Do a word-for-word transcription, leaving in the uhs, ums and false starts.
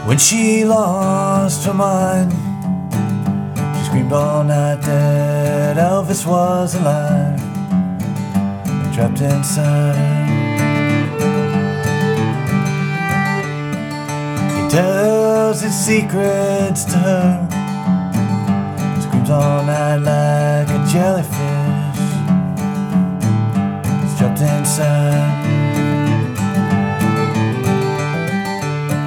When she lost her mind, she screamed all night that Elvis was alive, trapped inside her. He tells his secrets to her, screams all night like a jellyfish, he's trapped inside.